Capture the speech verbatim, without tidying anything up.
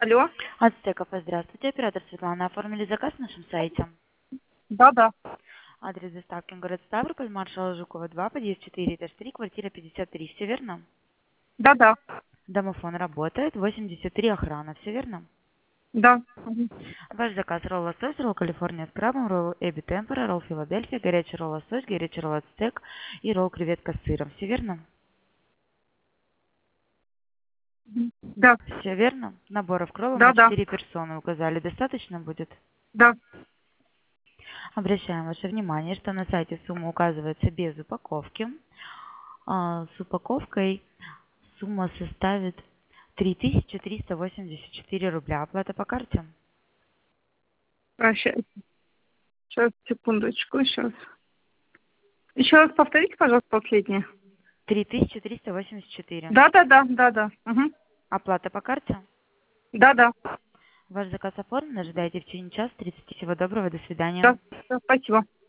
Алло. Ацтеков, здравствуйте. Оператор Светлана. Оформили заказ на нашем сайте. Да, да. Адрес доставки город Ставрополь, маршала Жукова два, подъезд четыре, этаж три, квартира пятьдесят три. Все верно? Да, да. Домофон работает, восемьдесят три охрана. Все верно? Да. Мгм. Ваш заказ: ролл лосось, ролл Калифорния с крабом, ролл эби темпора, ролл Филадельфия, горячий ролл лосось, горячий ролл ацтек и ролл креветка с сыром. Все верно? Да. Все верно? Наборов к роллу Да, на да. четыре персоны указали. Достаточно будет? Да. Обращаем ваше внимание, что на сайте сумма указывается без упаковки. А, с упаковкой сумма составит три тысячи триста восемьдесят четыре рубля. Оплата по карте? Прощайте. Сейчас, секундочку, сейчас. Еще раз повторите, пожалуйста, последнее. три тысячи триста восемьдесят четыре. Да, да, да, да, да. Угу. Оплата по карте? Да, да. Ваш заказ оформлен. Ожидайте в течение часа тридцати. Всего доброго. До свидания. Да, да, спасибо.